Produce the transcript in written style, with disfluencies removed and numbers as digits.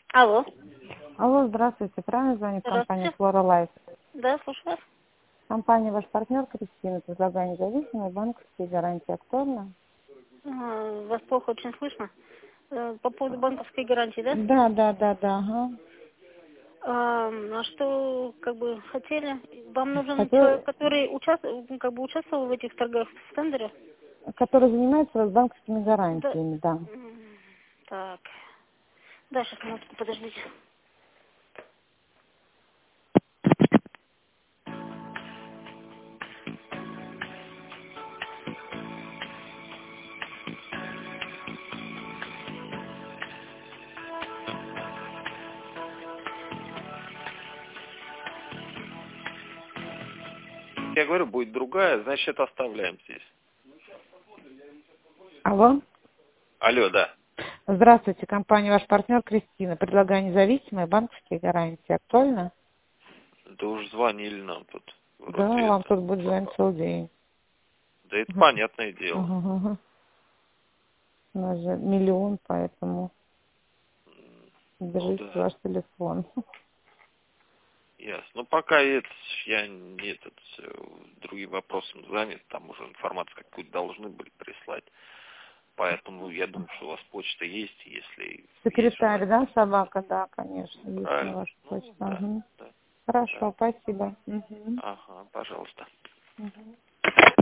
Алло. Алло, здравствуйте. Правильно звонит компания Здравствуйте. Flora Life? Да, слушаю вас. Компания ваш партнер Кристина предлагает независимые банковские гарантии. Актуально? Вас плохо очень слышно. По поводу банковской гарантии, да? Да, ага. А что, как бы, хотели? Вам нужен человек, Хотел, который участвовал в этих торгах в тендере? который занимается банковскими Да. гарантиями, да. Так. Да, сейчас минутку, подождите. Я говорю, будет другая, значит, оставляем здесь. Алло. Алло, да. Здравствуйте. Компания ваш партнер Кристина предлагает независимые банковские гарантии. Актуально? Да уж звонили нам тут. Да, Вроде вам это. тут будет звонить целый день. Да это понятное дело. Ага. У нас же миллион, поэтому Ну держите да, ваш телефон. ясно. Но пока я не другим вопросом занят, там уже информацию какую-то должны были прислать. Поэтому я думаю, что у вас почта есть, если есть Секретарь, желание. да, собака, да, конечно, есть на Правильно? вашу Ну, почту. да, Угу. да, да. Хорошо, спасибо. Угу. Ага, пожалуйста. Угу.